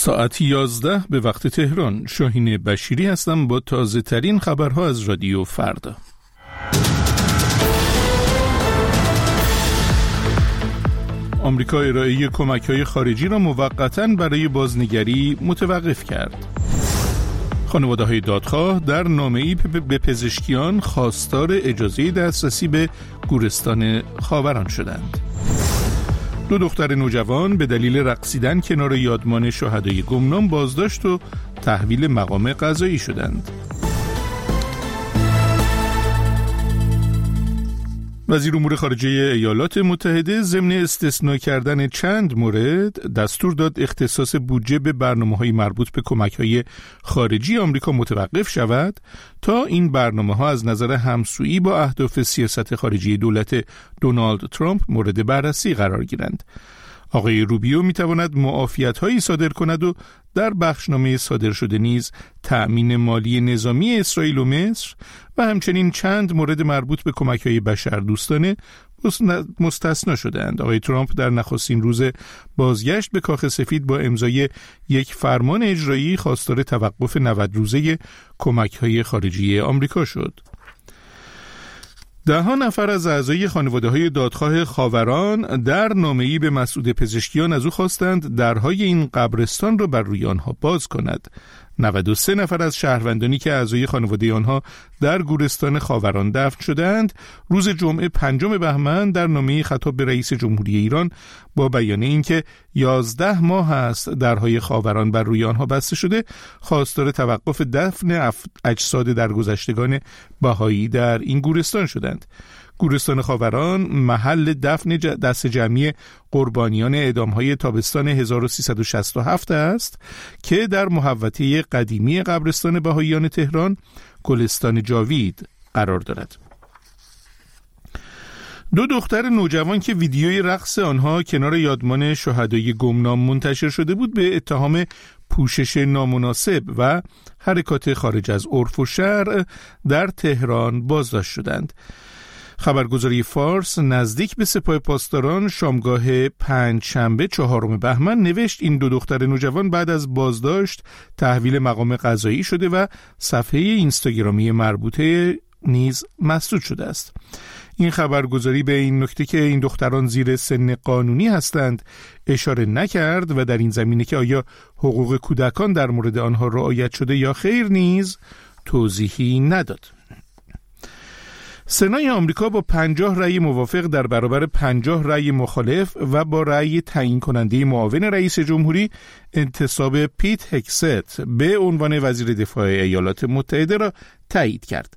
ساعت 11 به وقت تهران. شاهین بشیری هستم با تازه ترین خبرها از رادیو فردا. آمریکا ارائه کمک‌های خارجی را موقتاً برای بازنگری متوقف کرد. خانواده‌های دادخواه در نامه‌ای به پزشکیان خواستار اجازه دسترسی به گورستان خاوران شدند. 2 دختر نوجوان به دلیل رقصیدن کنار یادمان شهدای گمنام بازداشت و تحویل مقام قضایی شدند. وزیر امور خارجه ایالات متحده ضمن استثناء کردن چند مورد دستور داد اختصاص بودجه به برنامه‌های مربوط به کمک‌های خارجی آمریکا متوقف شود تا این برنامه‌ها از نظر همسویی با اهداف سیاست خارجی دولت دونالد ترامپ مورد بررسی قرار گیرند. آقای روبیو میتواند معافیت‌هایی صادر کند و در بخشنامه صادر شده نیز تأمین مالی نظامی اسرائیل و مصر و همچنین چند مورد مربوط به کمک‌های بشردوستانه مستثنا شدند. آقای ترامپ در نخستین روز بازگشت به کاخ سفید با امضای یک فرمان اجرایی خواستار توقف 90 روزه کمک‌های خارجی آمریکا شد. 10 نفر از اعضای خانواده‌های دادخواه خاوران در نامه‌ای به مسعود پزشکیان از او خواستند درهای این قبرستان را بر روی آنها باز کند. 93 نفر از شهروندانی که اعضای خانواده آنها در گورستان خاوران دفن شدند، روز جمعه 5 بهمن در نامه‌ای خطاب به رئیس جمهوری ایران با بیان اینکه 11 ماه است درهای خاوران بر روی آنها بسته شده، خواستار توقف دفن اجساد درگذشتگان بهایی در این گورستان شدند. گورستان خاوران محل دفن دست جمعی قربانیان اعدام‌های تابستان 1367 است که در محوطه قدیمی قبرستان بهائیان تهران، گلستان جاوید قرار دارد. 2 دختر نوجوان که ویدیوی رقص آنها کنار یادمان شهدای گمنام منتشر شده بود به اتهام پوشش نامناسب و حرکات خارج از عرف و شرع در تهران بازداشت شدند. خبرگزاری فارس نزدیک به سپاه پاسداران شامگاه 5 شنبه 4 بهمن نوشت این 2 دختر نوجوان بعد از بازداشت تحویل مقام قضایی شده و صفحه اینستاگرامی مربوطه نیز مسدود شده است. این خبرگزاری به این نکته که این دختران زیر سن قانونی هستند اشاره نکرد و در این زمینه که آیا حقوق کودکان در مورد آنها رعایت شده یا خیر نیز توضیحی نداد. سنای آمریکا با 50 رأی موافق در برابر 50 رأی مخالف و با رأی تعیین کننده معاون رئیس جمهوری انتصاب پیت هکست به عنوان وزیر دفاع ایالات متحده را تایید کرد.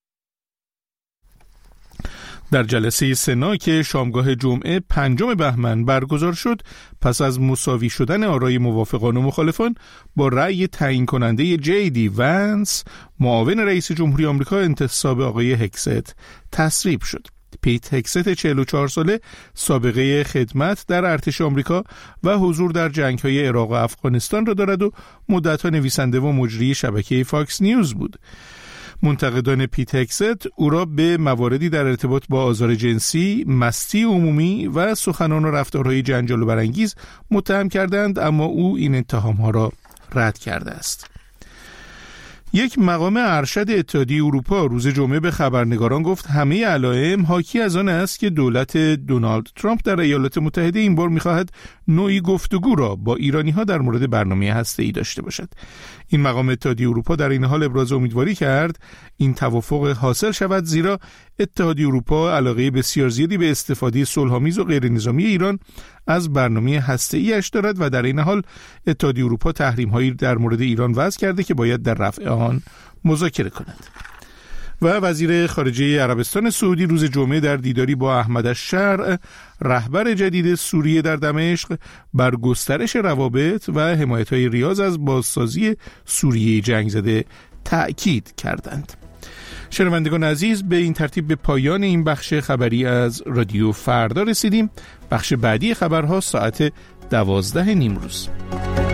در جلسه سنا که شامگاه جمعه 5 بهمن برگزار شد، پس از مساوی شدن آرای موافقان و مخالفان با رأی تعیین کننده جی دی وانس معاون رئیس جمهوری آمریکا انتصاب آقای هکست تصویب شد. پیت هکست 44 ساله سابقه خدمت در ارتش آمریکا و حضور در جنگ‌های عراق و افغانستان را دارد و مدت‌ها نویسنده و مجری شبکه فاکس نیوز بود. منتقدان پیت هکست او را به مواردی در ارتباط با آزار جنسی، مستی عمومی و سخنان و رفتارهای جنجال و برانگیز متهم کردند، اما او این اتهام‌ها را رد کرده است. یک مقام ارشد اتحادیه اروپا روز جمعه به خبرنگاران گفت همه علائم حاکی از آن است که دولت دونالد ترامپ در ایالات متحده این بار می‌خواهد نوعی گفتگو را با ایرانی‌ها در مورد برنامه هسته‌ای داشته باشد. این مقام اتحادیه اروپا در این حال ابراز امیدواری کرد این توافق حاصل شود، زیرا اتحادیه اروپا علاقه بسیار زیادی به استفاده صلح‌آمیز و غیر نظامی ایران از برنامه هسته‌ای‌اش دارد و در این حال اتحادیه اروپا تحریم‌هایی در مورد ایران وضع کرده که باید در رفع آن مذاکره کند. و وزیر خارجه عربستان سعودی روز جمعه در دیداری با احمد الشرع رهبر جدید سوریه در دمشق بر گسترش روابط و حمایت‌های ریاض از بازسازی سوریه جنگ زده تأکید کردند. شنوندگان عزیز، به این ترتیب به پایان این بخش خبری از رادیو فردا رسیدیم. بخش بعدی خبرها ساعت 12 نیمروز.